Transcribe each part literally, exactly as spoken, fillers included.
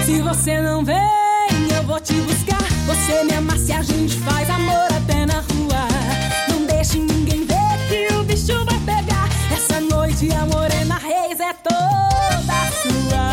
Se você não vem, eu vou te buscar. Você me amassa e a gente faz amor até na rua. Não deixe ninguém ver que o bicho vai pegar. Essa noite a Morena Reis é toda sua.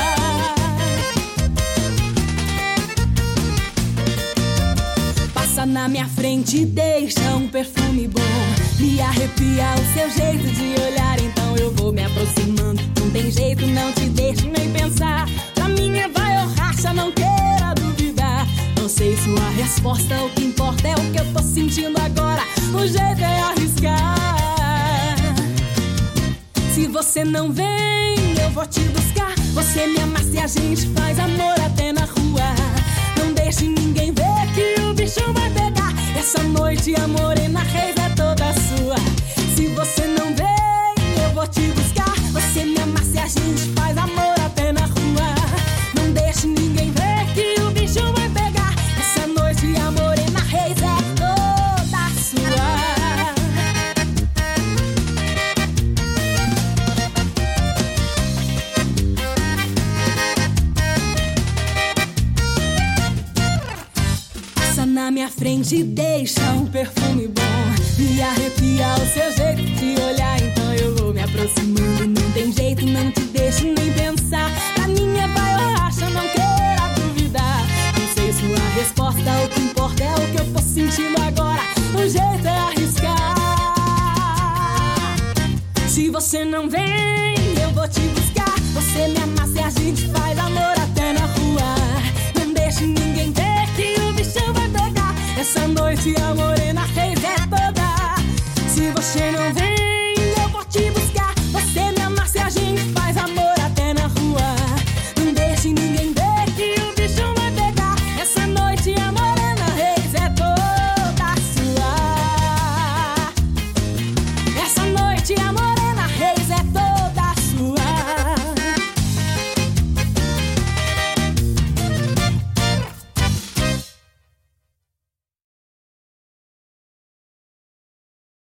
Passa na minha frente e deixa um perfume bom. Me arrepia o seu jeito de olhar, então eu vou me aproximando. Não tem jeito, não te deixo nem pensar. Pra mim é vai ou racha, não queira duvidar. Não sei sua resposta, o que importa é o que eu tô sentindo agora. O jeito é arriscar. Se você não vem, eu vou te buscar. Você me amassa e a gente faz amor até na rua. Não deixe ninguém ver que o bicho vai pegar. Essa noite a Morena Reis é toda sua. Se você não vem, eu vou te buscar. Você me amassa e a gente faz amor até na rua. Não deixe ninguém ver que o bicho vai pegar. Essa noite a Morena Reis é toda sua. Passa na minha frente e deixa um perfume bom. Me arrepia o seu jeito de olhar, então eu vou me aproximando. Não tem jeito, não te deixo nem pensar. Pra mim é vai ou racha, não queira duvidar. Não sei sua resposta, o que importa é o que eu tô sentindo agora. O jeito é arriscar. Se você não vem, eu vou te buscar. Você me amassa e a gente faz amor até na rua. Não deixe ninguém ver que o bicho vai pegar. Essa noite a Morena Reis é toda. Se você não vem,